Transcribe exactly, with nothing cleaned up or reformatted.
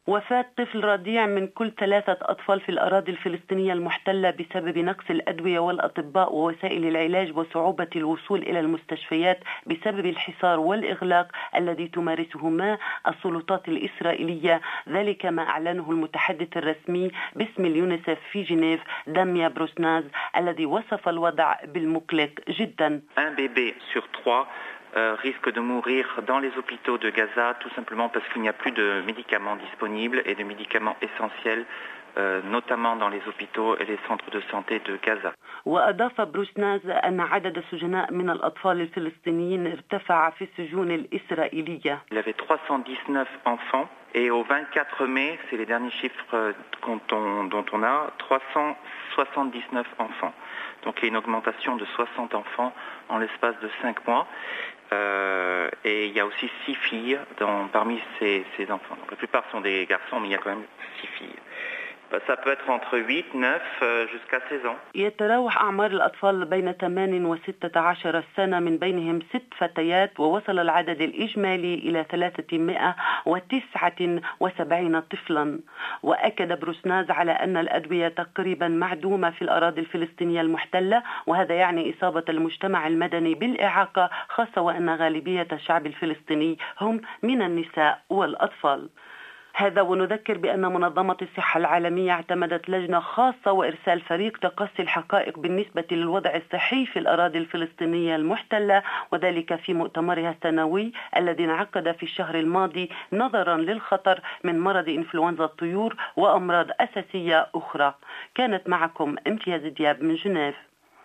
وفاة طفل رضيع من كل ثلاثة أطفال في الأراضي الفلسطينية المحتلة بسبب نقص الأدوية والأطباء ووسائل العلاج وصعوبة الوصول إلى المستشفيات بسبب الحصار والإغلاق الذي تمارسهما السلطات الإسرائيلية. ذلك ما أعلنه المتحدث الرسمي باسم اليونيسف في جنيف داميا بروسناز الذي وصف الوضع بالمقلق جدا. Euh, risque de mourir dans les hôpitaux de Gaza, tout simplement parce qu'il n'y a plus de médicaments disponibles et de médicaments essentiels, euh, notamment dans les hôpitaux et les centres de santé de Gaza. وأضاف بروسناز أن عدد السجناء من الأطفال الفلسطينيين ارتفع في السجون الإسرائيلية. Il y avait trois cent dix-neuf enfants et au vingt-quatre mai, c'est les derniers chiffres dont on, dont on a, trois cent soixante-dix-neuf enfants. Donc il y a une augmentation de soixante enfants en l'espace de cinq mois. Euh, et il y a aussi six filles dans, parmi ces, ces enfants. Donc, la plupart sont des garçons, mais il y a quand même six filles. Ça peut être entre huit, neuf jusqu'à seize ans. يتراوح أعمار الأطفال بين ثمانية وستة عشر سنة، من بينهم ست فتيات، ووصل العدد الإجمالي إلى ثلاثمائة وتسعة وسبعين طفلا. وأكد بروسناز على أن الأدوية تقريبا معدومة في الأراضي الفلسطينية المحتلة، وهذا يعني إصابة المجتمع المدني بالإعاقة، خاصة وأن غالبية الشعب الفلسطيني هم من النساء والأطفال. هذا ونذكر بأن منظمة الصحة العالمية اعتمدت لجنة خاصة وإرسال فريق تقصي الحقائق بالنسبة للوضع الصحي في الأراضي الفلسطينية المحتلة، وذلك في مؤتمرها السنوي الذي انعقد في الشهر الماضي نظرا للخطر من مرض إنفلونزا الطيور وأمراض أساسية أخرى. كانت معكم امتياز دياب من جنيف.